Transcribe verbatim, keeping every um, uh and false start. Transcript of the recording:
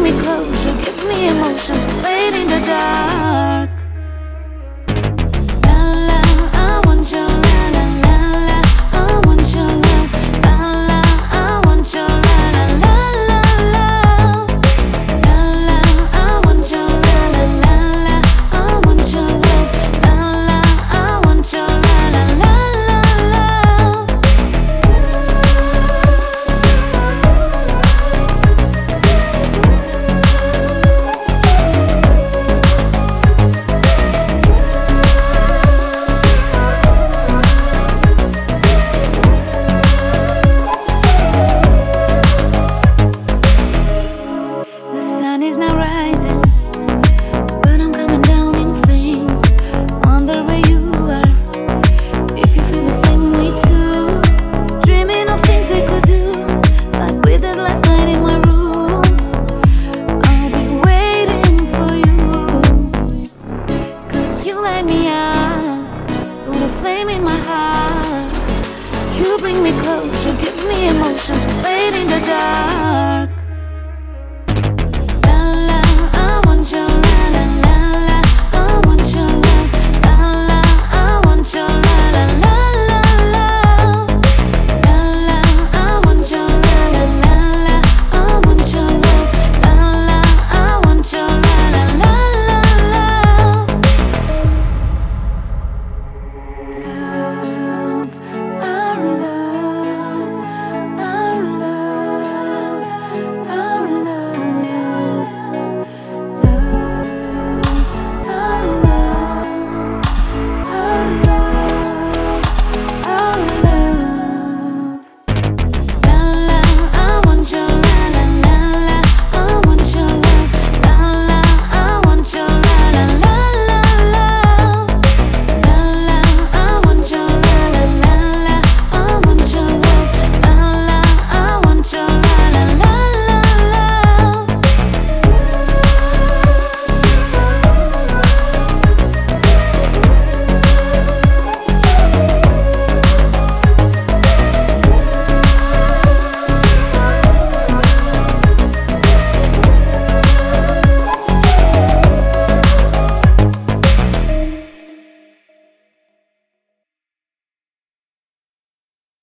me closer, give me emotions we fade in the dark. La la, I want your la la la la, I want your love. La la, I want your la la la la la. La la, I want your la la la la, I want your love. La la, I want your la la la la la. The sun is now rising, but I'm coming down in flames. Wonder where you are, if you feel the same way too. Dreaming of things we could do, like we did last night in my room. I'll be waiting for you, 'cause you light me up, put a flame in my heart. You bring me closer, give me emotions we fade in the dark.